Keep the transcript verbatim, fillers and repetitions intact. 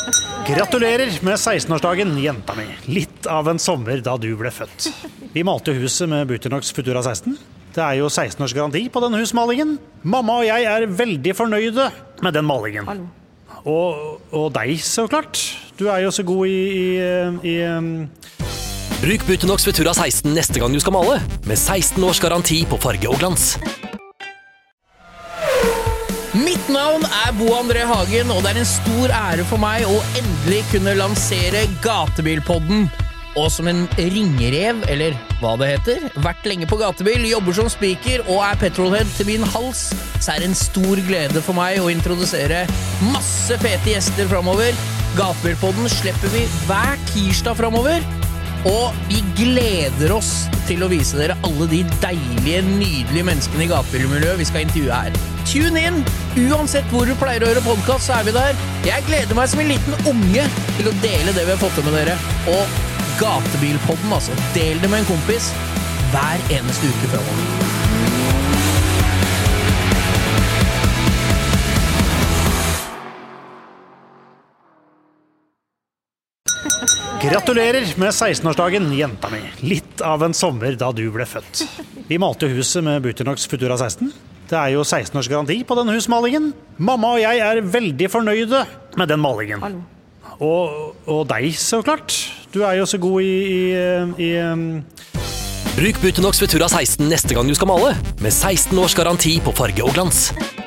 Gratulerer med seksten-årsdagen, jenta mi. Litt av en sommer da du ble født. Vi malte huset med Buttinox Futura seksten. Det er jo seksten års garanti på den husmalingen. Mamma og jeg er veldig fornøyde med den malingen. Og, og deg, så klart. Du er jo så god i... i, i um... Bruk Buttinox Futura seksten neste gang du skal male, med seksten års garanti på farge og glans. Mitt navn er Bo André Hagen, og det er en stor ære for meg å endelig kunne lansere Gatebilpodden. Og som en ringerev, eller hva det heter, vært lenge på gatebil, jobber som speaker og er petrolhead til min hals, så er det en stor glede for meg å introdusere masse fete gjester fremover. Gatebilpodden slipper vi hver tirsdag fremover, og vi gleder oss til å vise dere alle de deilige, nydelige menneskene i gatebilmiljøet vi skal intervjue her. Tune in! Uansett hvor du pleier å høre podcast, så er vi der. Jeg gleder meg som en liten unge til å dele det vi har fått til med dere. Og Gatebilpodden, altså. Del det med en kompis hver eneste uke fremover. Gratulerer med seksten-årsdagen, jenta mi. Litt av en sommer da du ble født. Vi malte huset med Buttinox Futura seksten. Det er jo seksten års garanti på den husmalingen. Mamma og jeg er veldig fornøyde med den malingen. Og, og deg, så klart. Du er jo så god i... i, i um... Bruk Buttinox Futura seksten neste gang du skal male, med seksten års garanti på farge og glans.